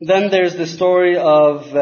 Then there's the story of,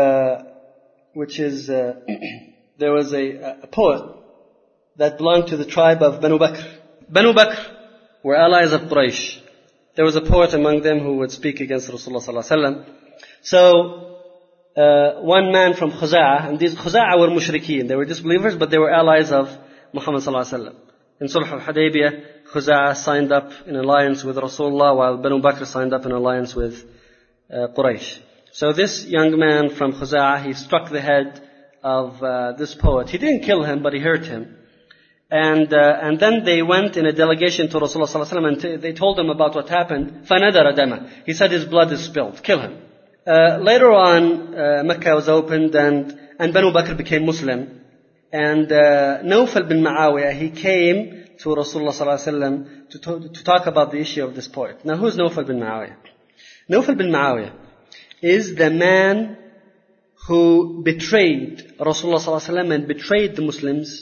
there was a poet that belonged to the tribe of Banu Bakr. Banu Bakr were allies of Quraysh. There was a poet among them who would speak against Rasulullah sallallahu alaihi wasallam. So, one man from Khuza'ah, and these Khuza'ah were mushrikeen. They were disbelievers, but they were allies of Muhammad sallallahu alaihi wasallam. In Sulh al-Hudaybiyah, Khuza'ah signed up in alliance with Rasulullah, while Banu Bakr signed up in alliance with Quraysh. So this young man from Khuza'ah, he struck the head of this poet. He didn't kill him, but he hurt him. And then they went in a delegation to Rasulullah sallallahu alaihi wasallam, and they told him about what happened. فَنَدَرَ دَمَهُ. He said his blood is spilled. Kill him. Later on, Mecca was opened, and Banu Bakr became Muslim. And Nawfal bin Muawiyah, he came to Rasulullah sallallahu alaihi wasallam to talk about the issue of this poet. Now, who's Nawfal bin Muawiyah? Nawfal bin Muawiyah is the man who betrayed Rasulullah sallallahu alaihi wasallam and betrayed the Muslims.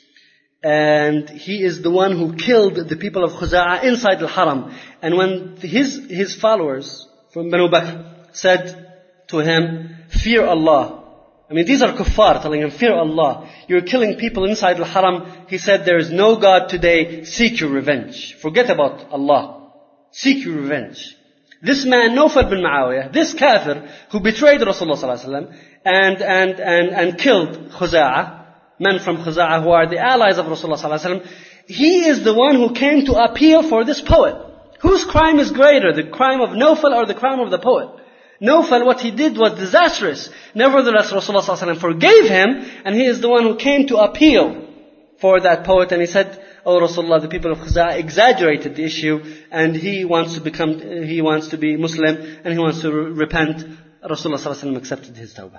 And he is the one who killed the people of Khuza'ah inside al-Haram. And when his followers from Banu Bakr said to him, fear Allah. I mean, these are kuffar telling him, fear Allah. You're killing people inside al-Haram. He said, there is no God today. Seek your revenge. Forget about Allah. Seek your revenge. This man, Nawfal bin Muawiyah, this kafir who betrayed Rasulullah sallallahu alaihi wasallam and killed Khuza'ah, men from Khuza'ah who are the allies of Rasulullah sallallahu alaihi wasallam, he is the one who came to appeal for this poet. Whose crime is greater, the crime of Nawfal or the crime of the poet? Nawfal, what he did was disastrous. Nevertheless, Rasulullah sallallahu alaihi wasallam forgave him, and he is the one who came to appeal for that poet. And he said, "Oh Rasulullah, the people of Khuza'ah exaggerated the issue, and he wants to be Muslim, and he wants to repent." Rasulullah sallallahu alaihi wasallam accepted his tawbah.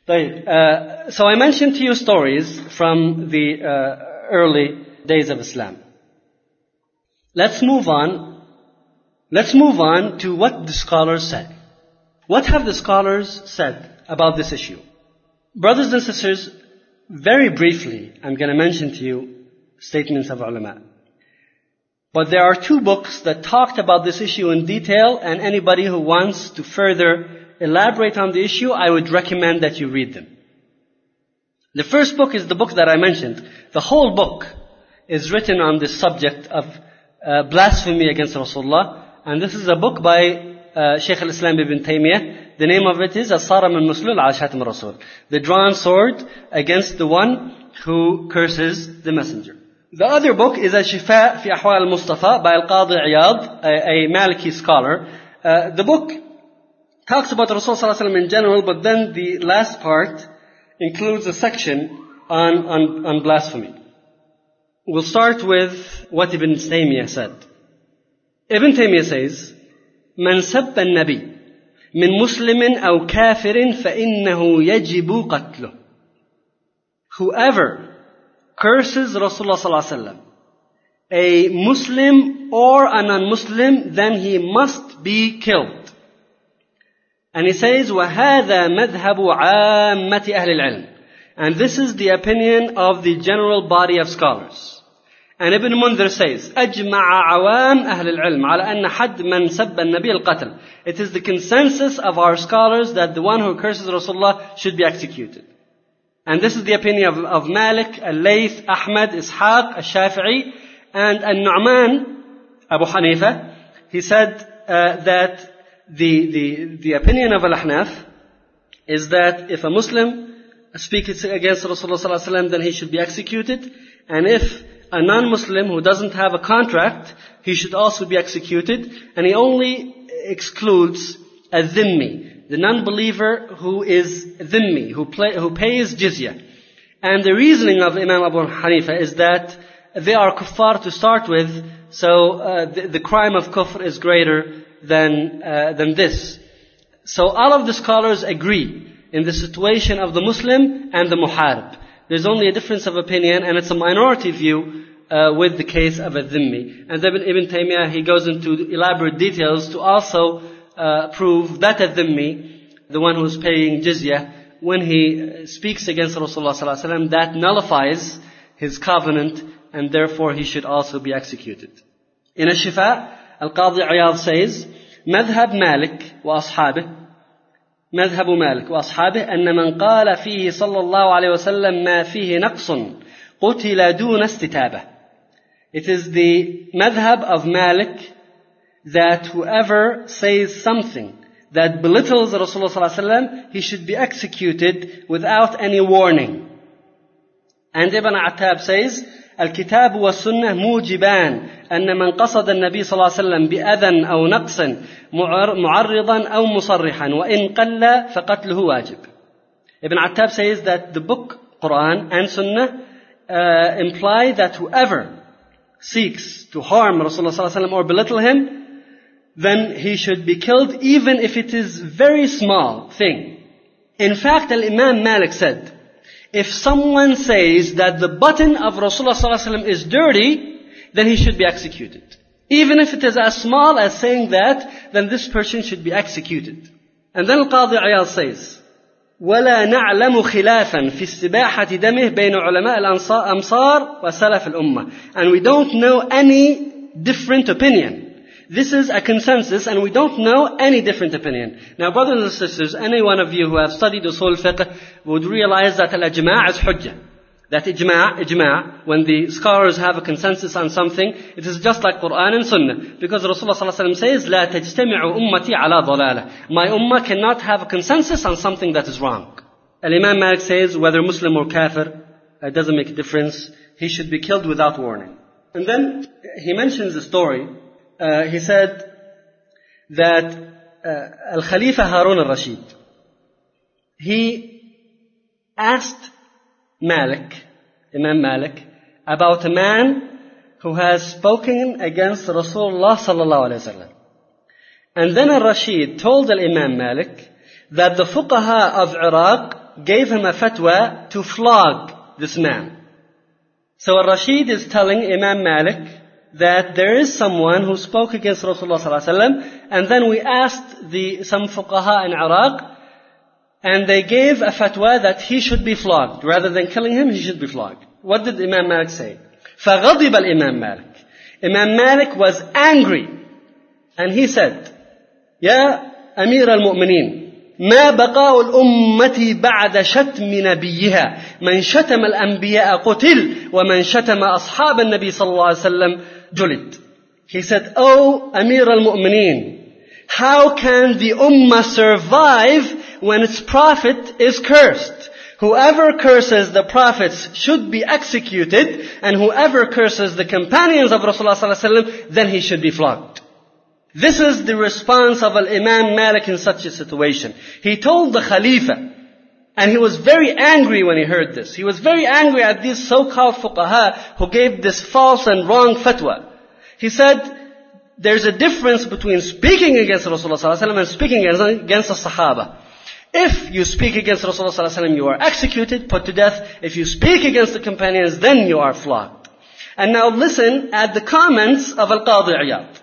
So I mentioned to you stories from the early days of Islam. Let's move on to what the scholars said. What have the scholars said about this issue? Brothers and sisters, very briefly, I'm going to mention to you statements of ulama. But there are two books that talked about this issue in detail, and anybody who wants to further elaborate on the issue, I would recommend that you read them. The first book is the book that I mentioned. The whole book is written on this subject of blasphemy against Rasulullah, and this is a book by Shaykh al-Islam ibn Taymiyyah. The name of it is As-Saram al-Maslul ala Shatim al-Rasul, the drawn sword against the one who curses the messenger. The other book is Al-Shifa fi Ahwal al-Mustafa by Al-Qadi Iyad, a Maliki scholar. The book talks about Rasul sallallahu alaihi wasallam in general, but then the last part includes a section on blasphemy. We'll start with what Ibn Taymiyyah said. Ibn Taymiyyah says, من سب النبي من مسلم أو كافر فإنه يجب قتله. Whoever curses Rasulullah sallallahu alaihi wasallam, a Muslim or a non-Muslim, then he must be killed. And he says, وَهَذَا مَذْهَبُ عَامَّةِ أَهْلِ الْعِلْمِ. And this is the opinion of the general body of scholars. And Ibn Mundhir says, أَجْمَعَ عَوَامْ أَهْلِ الْعِلْمِ عَلَى أَنَّ حَدْ مَنْ سَبَّ النَّبِيَ الْقَتْلِ. It is the consensus of our scholars that the one who curses Rasulullah should be executed. And this is the opinion of Malik, Al-Layth, Ahmad, Ishaq, Al-Shafi'i, and Al-Nu'man, Abu Hanifa. He said that the opinion of Al-Ahnaf is that if a Muslim speaks against Rasulullah sallallahu alaihi wasallam, then he should be executed. And if a non-Muslim who doesn't have a contract, he should also be executed. And he only excludes a dhimmi, the non-believer who is dhimmi, who pays jizya. And the reasoning of Imam Abu Hanifa is that they are kuffar to start with, so the crime of kufr is greater than this. So all of the scholars agree in the situation of the Muslim and the muharib. There's only a difference of opinion, and it's a minority view with the case of a dhimmi. And then Ibn Taymiyyah, he goes into elaborate details to also prove that a dhimmi, the one who's paying jizya, when he speaks against Rasulullah sallallahu alaihi wasallam, that nullifies his covenant, and therefore he should also be executed. In Al-Shifa, Al-Qadi Iyad says, مذهب مالك وأصحابه مذهب مالك وأصحابه أن من قال فيه صلى الله عليه وسلم ما فيه نقص قتل دون استتابة. It is the madhab of Malik that whoever says something that belittles Rasulullah sallallahu alaihi wasallam, he should be executed without any warning. And Ibn Attab says, الكتاب والسنة موجبان أن من قصد النبي صلى الله عليه وسلم بأذى أو نقص معرضا أو مصرحا وإن قل فقتله واجب. Ibn Attab says that the book, Quran and Sunnah imply that whoever seeks to harm Rasulullah sallallahu alaihi wasallam or belittle him, then he should be killed even if it is very small thing. In fact, Imam Malik said, if someone says that the button of Rasulullah sallallahu alaihi wasallam is dirty, then he should be executed. Even if it is as small as saying that, then this person should be executed. And then Al-Qadi Iyad says, ولا نعلم خلافا في استباحة دمه بين علماء الأمصار وسلف الأمة. And we don't know any different opinion. This is a consensus and we don't know any different opinion. Now brothers and sisters, any one of you who have studied usul fiqh would realize that al-ijma' is hujjah. That ijma', when the scholars have a consensus on something, it is just like Quran and Sunnah. Because Rasulullah sallallahu alaihi wasallam says, لا تجتمع أمتي على ضلالة. My ummah cannot have a consensus on something that is wrong. Al-Imam Malik says, whether Muslim or kafir, it doesn't make a difference. He should be killed without warning. And then he mentions a story. He said that Al-Khalifa Harun al-Rashid, he asked Imam Malik, about a man who has spoken against Rasulullah sallallahu alaihi wasallam. And then al-Rashid told Imam Malik that the fuqaha of Iraq gave him a fatwa to flog this man. So al-Rashid is telling Imam Malik that there is someone who spoke against Rasulullah sallallahu alaihi wasallam, and then we asked some fuqaha in Iraq, and they gave a fatwa that he should be flogged. Rather than killing him, he should be flogged. What did Imam Malik say? فَغَضِبَ الْإِمام مالك. Imam Malik was angry. And he said, يا أمير المؤمنين ما بقاء الأمة بعد شتم نبيها من شتم الأنبياء قتل ومن شتم أصحاب النبي صلى الله عليه وسلم جلد. He said, Oh Amir al-Mu'mineen, how can the ummah survive when its prophet is cursed? Whoever curses the prophets should be executed, and whoever curses the companions of Rasulullah sallallahu alaihi wasallam, then he should be flogged. This is the response of Imam Malik in such a situation. He told the Khalifa, and he was very angry when he heard this. He was very angry at these so-called fuqaha who gave this false and wrong fatwa. He said, there's a difference between speaking against Rasulullah sallallahu alaihi wasallam and speaking against the Sahaba. If you speak against Rasulullah sallallahu alaihi wasallam, you are executed, put to death. If you speak against the companions, then you are flogged. And now listen at the comments of Al-Qadi Iyad.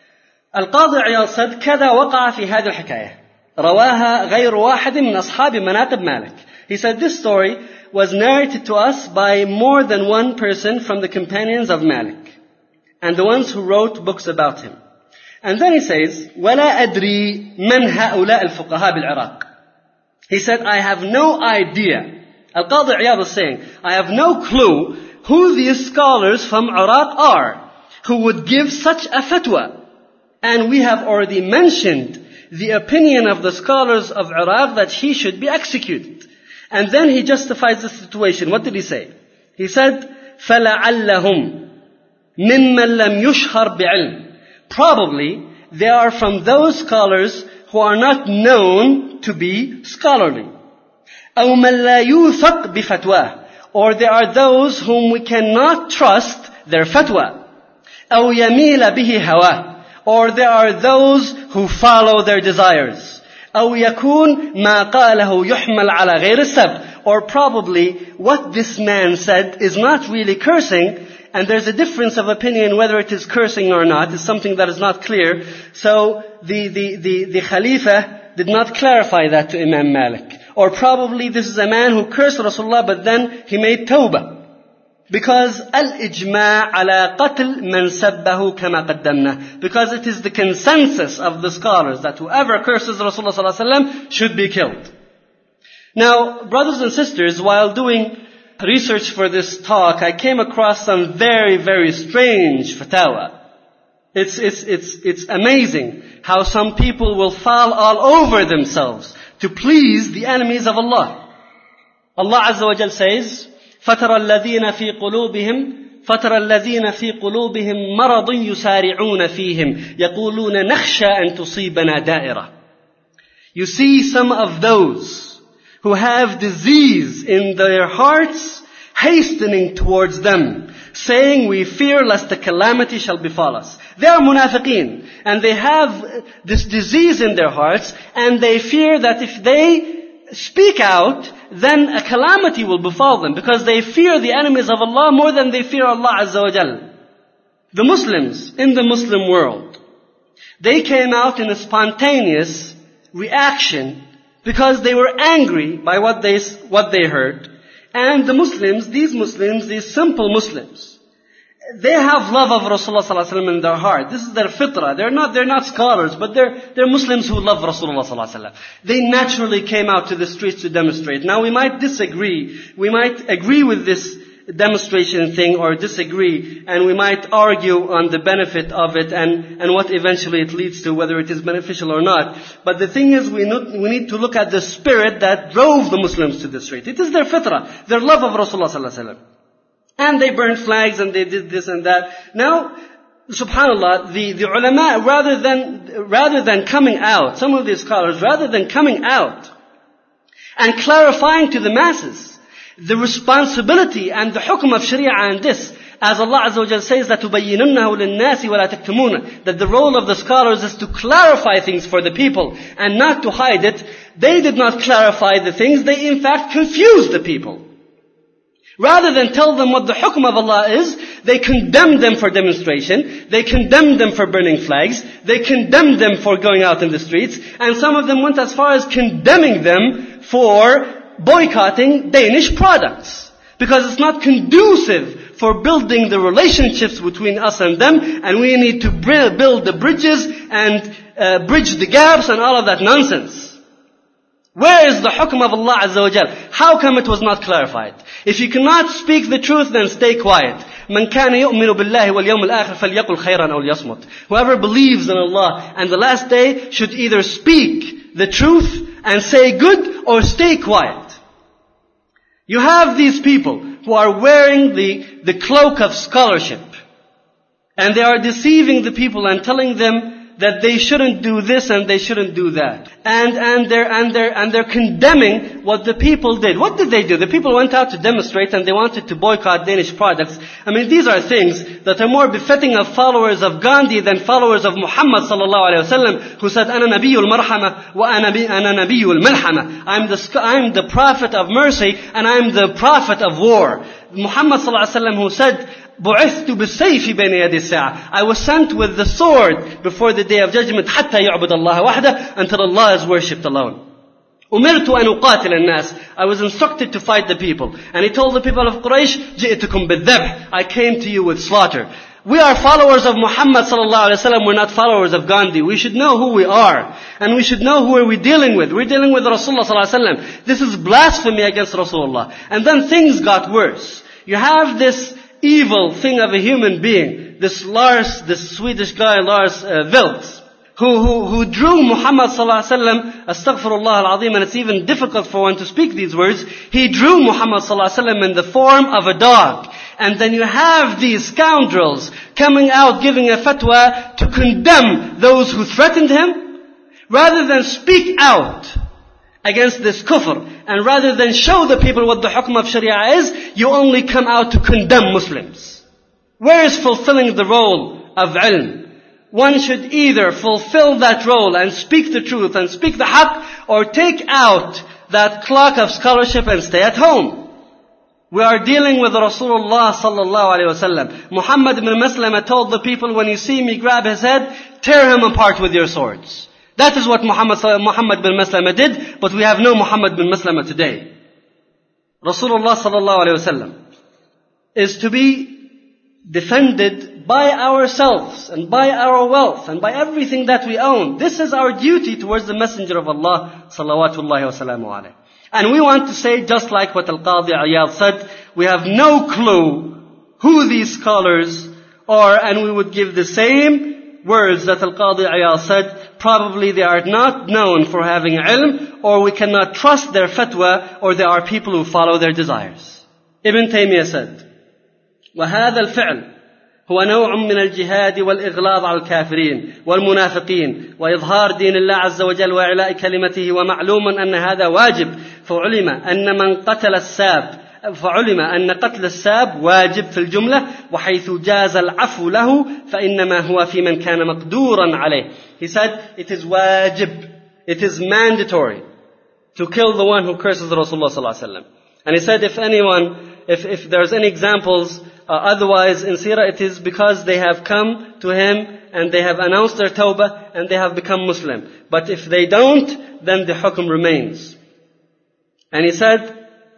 Al-Qadi Iyad said, كذا وقع في هذه الحكاية رواها غير واحد من أصحاب مناقب مالك. He said this story was narrated to us by more than one person from the companions of Malik and the ones who wrote books about him. And then he says, ولا أدري من هؤلاء الفقهاء بالعراق. He said, I have no idea. Al-Qadi Iyad was saying, I have no clue who these scholars from Iraq are who would give such a fatwa. And we have already mentioned the opinion of the scholars of Iraq that he should be executed. And then he justifies the situation. What did he say? He said, فَلَعَلَّهُمْ مِمَّنْ لَمْ يُشْهَرْ بِعِلْمٍ. Probably they are from those scholars who are not known to be scholarly. أَوْ مَنْ لَا يُوثَقْ بِفَتْوَاهِ. Or there are those whom we cannot trust their fatwa. أَوْ يَمِيلَ بِهِ هَوَاهِ. Or there are those who follow their desires. أَوْ يَكُونْ مَا قَالَهُ يُحْمَلْ عَلَى غَيْرِ السَّبْتِ. Or probably what this man said is not really cursing, and there's a difference of opinion whether it is cursing or not. It's something that is not clear. So the Khalifa did not clarify that to Imam Malik. Or probably this is a man who cursed Rasulullah, but then he made tawbah. Because al-ijma' ala qatl man sabbahu kama qaddamna. Because it is the consensus of the scholars that whoever curses Rasulullah sallallahu alaihi wasallam should be killed. Now, brothers and sisters, while doing research for this talk, I came across some very, very strange fatwa. It's amazing how some people will fall all over themselves to please the enemies of Allah. Allah Azza wa Jal says, فَتَرَى الَّذِينَ فِي قُلُوبِهِمْ مَرَضٌ يُسَارِعُونَ فِيهِمْ يَقُولُونَ نَخْشَى أَن تُصِيبَنَا دَائِرَةٌ. You see some of those who have disease in their hearts hastening towards them, saying, we fear lest the calamity shall befall us. They are munafiqeen, and they have this disease in their hearts, and they fear that if they speak out, then a calamity will befall them, because they fear the enemies of Allah more than they fear Allah Azza wa Jal. The Muslims in the Muslim world, they came out in a spontaneous reaction because they were angry by what they heard. And the Muslims, these simple Muslims, they have love of Rasulullah sallallahu alaihi wasallam in their heart. This is their fitrah. They're not scholars, but they're Muslims who love Rasulullah sallallahu alaihi wasallam. They naturally came out to the streets to demonstrate. Now we might disagree. We might agree with this demonstration thing or disagree, and we might argue on the benefit of it and what eventually it leads to, whether it is beneficial or not. But the thing is, we need to look at the spirit that drove the Muslims to the street. It is their fitrah, their love of Rasulullah sallallahu alaihi wasallam. And they burned flags and they did this and that. Now, subhanallah, the ulama, rather than coming out, some of these scholars, rather than coming out and clarifying to the masses the responsibility and the hukm of sharia and this, as Allah Azza wa Jalla says that تُبَيِّنُنَّهُ لِلنَّاسِ وَلَا تَكْتُمُونَ, that the role of the scholars is to clarify things for the people and not to hide it. They did not clarify the things, they in fact confused the people. Rather than tell them what the hukm of Allah is, they condemned them for demonstration, they condemned them for burning flags, they condemned them for going out in the streets, and some of them went as far as condemning them for boycotting Danish products. Because it's not conducive for building the relationships between us and them, and we need to build the bridges and bridge the gaps and all of that nonsense. Where is the hukm of Allah Azza wa Jal? How come it was not clarified? If you cannot speak the truth, then stay quiet. مَنْ كَانَ يُؤْمِنُ بِاللَّهِ وَالْيَوْمِ الْآخِرِ فَلْيَقُلْ خَيْرًا أَوْ لِيَصْمُتْ. Whoever believes in Allah and the last day should either speak the truth and say good or stay quiet. You have these people who are wearing the cloak of scholarship, and they are deceiving the people and telling them that they shouldn't do this and they shouldn't do that. And they're condemning what the people did. What did they do? The people went out to demonstrate and they wanted to boycott Danish products. I mean, these are things that are more befitting of followers of Gandhi than followers of Muhammad sallallahu alaihi wasallam, who said, "Ana nabiyyul marhama wa ana nabiyyul malhama." I'm the prophet of mercy and I'm the prophet of war. Muhammad sallallahu alaihi wasallam, who said, بُعِثْتُ بِالسَّيْفِ بَيْنَ يَدِ السَّاعَةِ, I was sent with the sword before the day of judgment, حَتَّى يَعْبُدَ اللَّهَ وَحْدَهُ, until Allah is worshipped alone. أُمِرْتُ أَنْ أُقَاتِلَ النَّاسِ, I was instructed to fight the people. And he told the people of Quraysh, جِئْتُكُمْ بِالذَّبْحِ, I came to you with slaughter. We are followers of Muhammad sallallahu alaihi wasallam. We're not followers of Gandhi. We should know who we are. And we should know who are we dealing with. We're dealing with Rasulullah sallallahu alaihi wasallam. This is blasphemy against Rasulullah. And then things got worse. You have this evil thing of a human being, this Swedish guy, Lars Vilks, who drew Muhammad sallallahu alaihi wasallam, astaghfirullah al-azim, and it's even difficult for one to speak these words. He drew Muhammad sallallahu alaihi wasallam in the form of a dog. And then you have these scoundrels coming out giving a fatwa to condemn those who threatened him, rather than speak out against this kufr, and rather than show the people what the hukm of sharia is, you only come out to condemn Muslims. Where is fulfilling the role of ilm? One should either fulfill that role and speak the truth and speak the haqq, or take out that cloak of scholarship and stay at home. We are dealing with Rasulullah sallallahu alaihi wasallam. Muhammad ibn Maslama told the people, when you see me grab his head, tear him apart with your swords. That is what Muhammad bin Maslama did, but we have no Muhammad bin Maslama today. Rasulullah sallallahu alayhi wasallam, is to be defended by ourselves and by our wealth and by everything that we own. This is our duty towards the Messenger of Allah salawatullahi wa salamu alayhi. And we want to say, just like what Al-Qadi Iyad said, we have no clue who these scholars are, and we would give the same words that Al-Qadi Iyad said. Probably they are not known for having ilm, or we cannot trust their fatwa, or they are people who follow their desires. Ibn Taymiyyah said, وهذا الفعل هو نوع من الجهاد والإغلاظ على الكافرين والمنافقين وإظهار دين الله عز وجل وإعلاء كلمته ومعلوم أن هذا واجب فعلم أن قتل الساب واجب في الجملة وحيث جاز العفو له فإنما هو في من كان مقدورا عليه. He said it is wajib, it is mandatory to kill the one who curses Rasulullah sallallahu alaihi wasallam. And he said if there's any examples otherwise in Sirah, it is because they have come to him and they have announced their tawbah and they have become Muslim. But if they don't, then the hukm remains. And he said,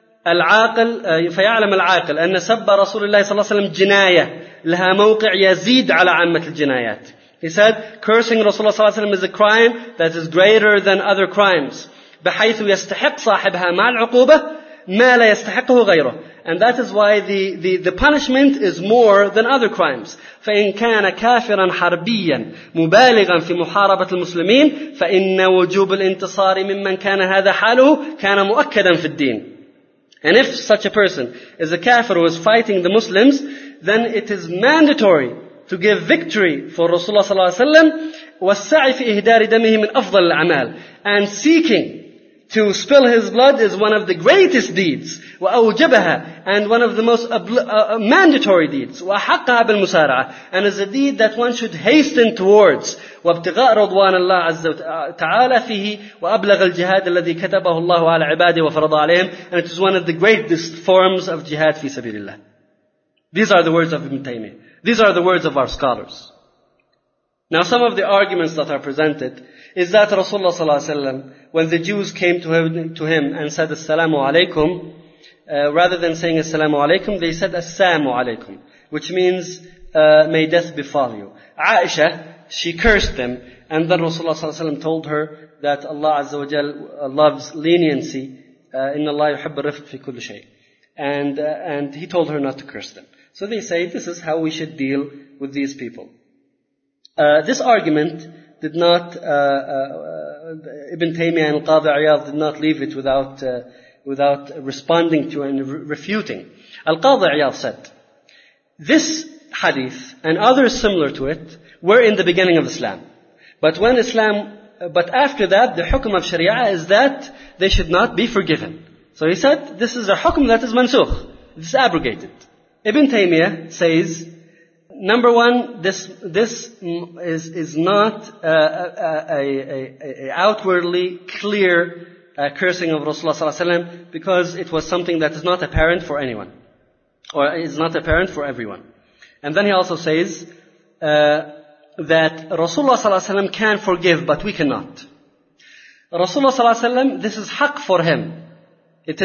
فيعلم العاقل أن سب رسول الله صلى الله عليه وسلم جناية لها موقع يزيد على عامة الجنايات. He said, cursing Rasulullah صلى الله عليه وسلم is a crime that is greater than other crimes. بحيث يستحق صاحبها مع العقوبة ما لا يستحقه غيره. And that is why the punishment is more than other crimes. فإن كان كافرا حربيا مبالغا في محاربة المسلمين فإن وجوب الانتصار ممن كان هذا حاله كان مؤكدا في الدين. And if such a person is a kafir who is fighting the Muslims, then it is mandatory to give victory for Rasulullah sallallahu alaihi wasallam. والسعي في إهدار دمه من أفضل الأعمال. And seeking to spill his blood is one of the greatest deeds. وأوجبها, and one of the most mandatory deeds. وأحقها بالمسارعة, and is a deed that one should hasten towards. وابتغاء رضوان الله عز تعالى فيه وأبلغ الجهاد الذي كتبه الله على عباده وفرض عليهم. And it is one of the greatest forms of jihad في سبيل الله. These are the words of Ibn Taymiyyah. These are the words of our scholars. Now some of the arguments that are presented is that Rasulullah sallallahu alaihi wasallam, when the Jews came to him and said Assalamu alaikum, rather than saying Assalamu alaikum, they said Assalamu alaikum, which means may death befall you. Aisha, she cursed them, and then Rasulullah sallallahu alaihi wasallam told her that Allah Azza wa Jal loves leniency. Inna Allah yuhibbu rifq fi kulli shay. And he told her not to curse them. So they say this is how we should deal with these people. This argument did not, Ibn Taymiyyah and Al-Qadi Iyad did not leave it without responding to and refuting. Al-Qadi Iyad said, this hadith and others similar to it were in the beginning of Islam. But after that, the hukm of Sharia is that they should not be forgiven. So he said, this is a hukm that is mansukh. This is abrogated. Ibn Taymiyyah says, number one, this is not a outwardly clear cursing of Rasulullah sallallahu alaihi wasallam, because it was something that is not apparent for anyone, or is not apparent for everyone. And then he also says that Rasulullah sallallahu alaihi wasallam can forgive, but we cannot. Rasulullah sallallahu alaihi wasallam, this is haqq for him. It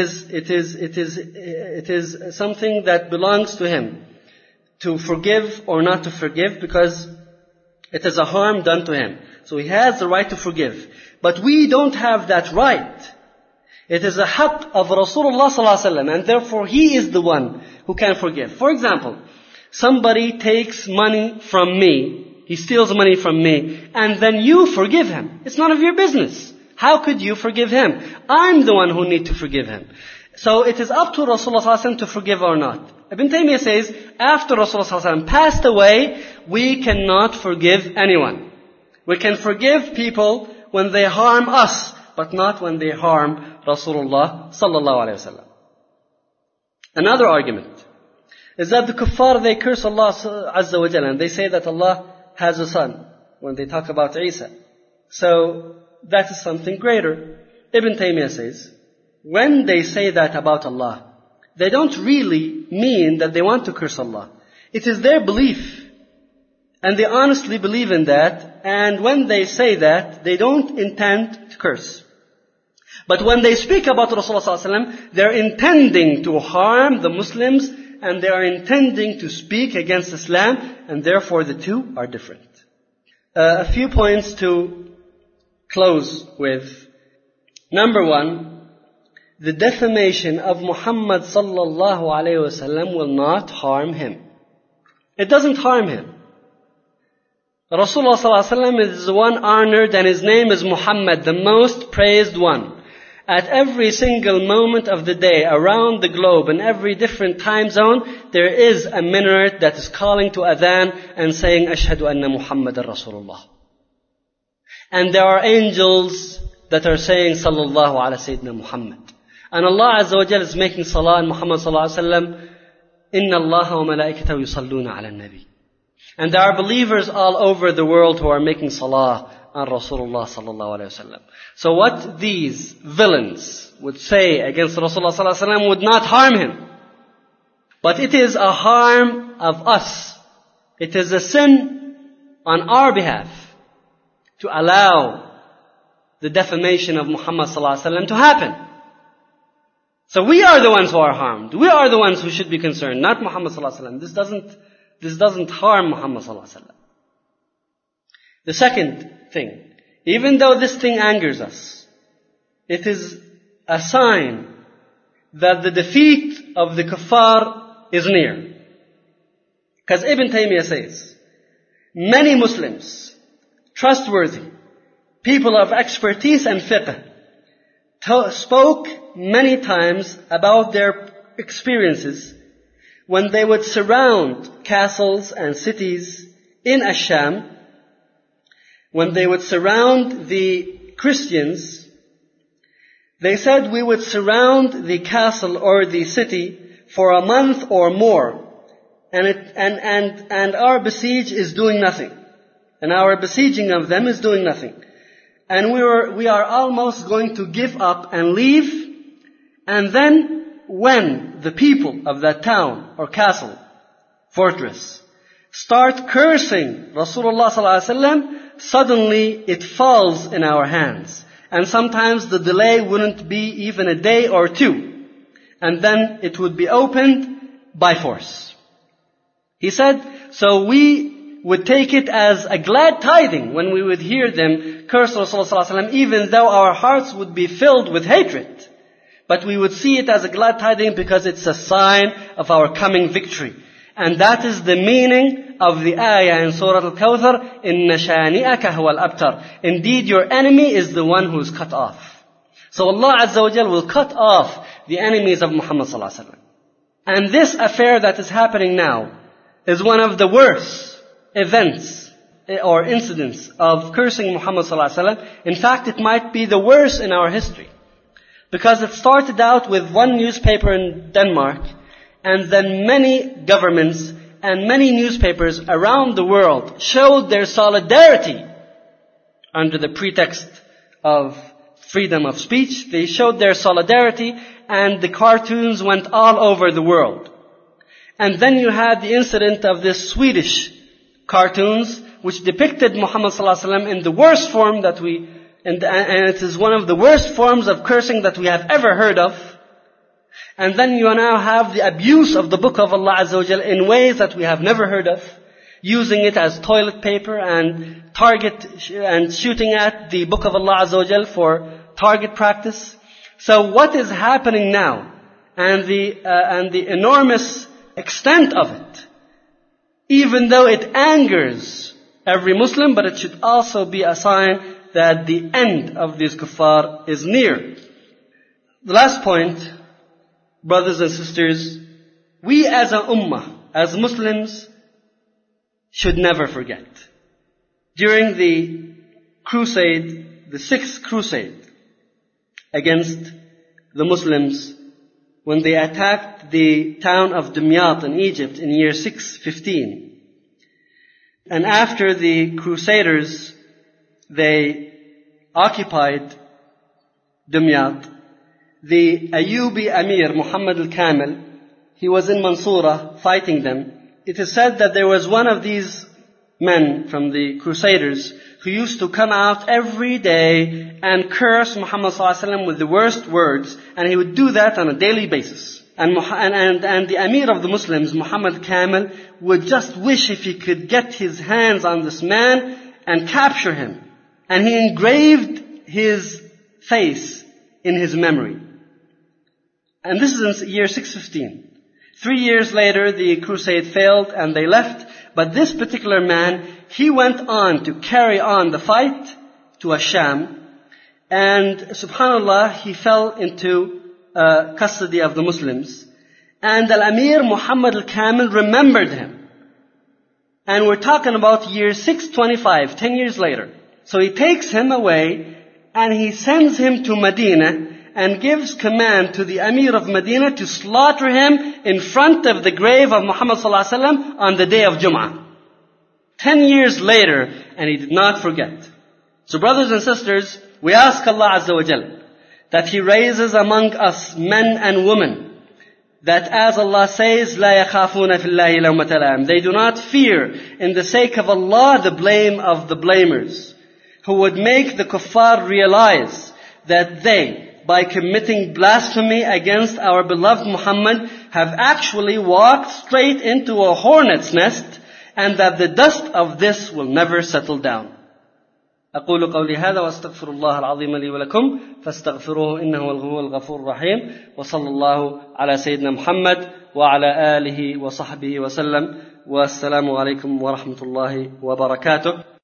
is something that belongs to him, to forgive or not to forgive, because it is a harm done to him. So he has the right to forgive. But we don't have that right. It is a haqq of Rasulullah sallallahu alaihi wasallam, and therefore he is the one who can forgive. For example, somebody takes money from me, he steals money from me, and then you forgive him. It's none of your business. How could you forgive him? I'm the one who need to forgive him. So it is up to Rasulullah sallallahu alaihi wasallam to forgive or not. Ibn Taymiyyah says, after Rasulullah sallallahu alaihi wasallam passed away, we cannot forgive anyone. We can forgive people when they harm us, but not when they harm Rasulullah sallallahu alaihi wasallam. Another argument is that the kuffar, they curse Allah Azza wa Jalla, and they say that Allah has a son when they talk about Isa. So that is something greater. Ibn Taymiyyah says, when they say that about Allah, they don't really mean that they want to curse Allah. It is their belief. And they honestly believe in that. And when they say that, they don't intend to curse. But when they speak about Rasulullah sallallahu alaihi wasallam, they're intending to harm the Muslims and they are intending to speak against Islam, and therefore the two are different. A few points to close with. Number one, the defamation of Muhammad sallallahu alayhi wasallam will not harm him. It doesn't harm him. Rasulullah sallallahu alayhi wasallam is the one honored, and his name is Muhammad, the most praised one. At every single moment of the day, around the globe, in every different time zone, there is a minaret that is calling to adhan and saying, Ashhadu anna Muhammadan Rasulullah. And there are angels that are saying, Sallallahu ala Sayyidina Muhammad. And Allah Azza wa Jal is making salah on Muhammad sallallahu alayhi wa sallam, Inna Allaha wa malaikatahu yusalluna ala nabi. And there are believers all over the world who are making salah on Rasulullah sallallahu alayhi wa sallam. So what these villains would say against Rasulullah sallallahu alayhi wa sallam would not harm him. But it is a harm of us. It is a sin on our behalf to allow the defamation of Muhammad sallallahu alayhi wa sallam to happen. So we are the ones who are harmed. We are the ones who should be concerned, not Muhammad sallallahu alayhi wa sallam. This doesn't harm Muhammad sallallahu alayhi wa sallam. The second thing, even though this thing angers us, it is a sign that the defeat of the kuffar is near. Because Ibn Taymiyyah says, many Muslims, trustworthy, people of expertise and fiqh, spoke many times about their experiences when they would surround castles and cities in Ash-Sham, when they would surround the Christians. They said, we would surround the castle or the city for a month or more, and our besiege is doing nothing. And our besieging of them is doing nothing. And we are almost going to give up and leave. And then when the people of that town or castle, fortress, start cursing Rasulullah sallallahu alaihi wasallam, suddenly it falls in our hands. And sometimes the delay wouldn't be even a day or two. And then it would be opened by force. He said, so we would take it as a glad tiding when we would hear them curse Rasulullah sallallahu alaihi wasallam, even though our hearts would be filled with hatred. But we would see it as a glad tiding because it's a sign of our coming victory. And that is the meaning of the ayah in Surah Al-Kawthar, إِنَّ شَانِئَكَ هُوَ الْأَبْتَرُ. Indeed, your enemy is the one who is cut off. So Allah Azza wa Jal will cut off the enemies of Muhammad sallallahu alaihi wasallam. And this affair that is happening now is one of the worst events or incidents of cursing Muhammad sallallahu alaihi wasallam. In fact, it might be the worst in our history. Because it started out with one newspaper in Denmark, and then many governments and many newspapers around the world showed their solidarity under the pretext of freedom of speech. They showed their solidarity, and the cartoons went all over the world. And then you had the incident of this Swedish cartoons, which depicted Muhammad sallallahu alaihi wasallam in the worst form that and it is one of the worst forms of cursing that we have ever heard of. And then you now have the abuse of the book of Allah Azza wa Jal in ways that we have never heard of, using it as toilet paper and shooting at the book of Allah Azza wa Jal for target practice. So what is happening now, and the enormous extent of it, even though it angers every Muslim, but it should also be a sign that the end of these kuffar is near. The last point, brothers and sisters, we as a ummah, as Muslims, should never forget. During the crusade, the 6th crusade against the Muslims, when they attacked the town of Dimyat in Egypt in year 615, and after the crusaders, they occupied Dimyat, the Ayyubi Amir, Muhammad al-Kamil, he was in Mansura fighting them. It is said that there was one of these men from the Crusaders who used to come out every day and curse Muhammad sallallahu alaihi wasallam with the worst words, and he would do that on a daily basis. And the Amir of the Muslims, Muhammad Kamil, would just wish if he could get his hands on this man and capture him. And he engraved his face in his memory. And this is in year 615. 3 years later, the crusade failed and they left. But this particular man, he went on to carry on the fight to Asham. And subhanallah, he fell into custody of the Muslims. And Al-Amir Muhammad al-Kamil remembered him. And we're talking about year 625, 10 years later. So he takes him away and he sends him to Medina and gives command to the Amir of Medina to slaughter him in front of the grave of Muhammad sallallahu alaihi wasallam on the day of Jum'ah. 10 years later, and he did not forget. So brothers and sisters, we ask Allah Azza wa Jal that He raises among us men and women that, as Allah says, لا يخافون في الله لومة لائم. They do not fear in the sake of Allah the blame of the blamers, who would make the kuffar realize that they, by committing blasphemy against our beloved Muhammad, have actually walked straight into a hornet's nest, and that the dust of this will never settle down. أقول قولي هذا وأستغفر الله العظيم لي ولكم فاستغفروه إنه هو الغفور الرحيم وصلى الله على سيدنا محمد وعلى آله وصحبه وسلم والسلام عليكم ورحمة الله وبركاته.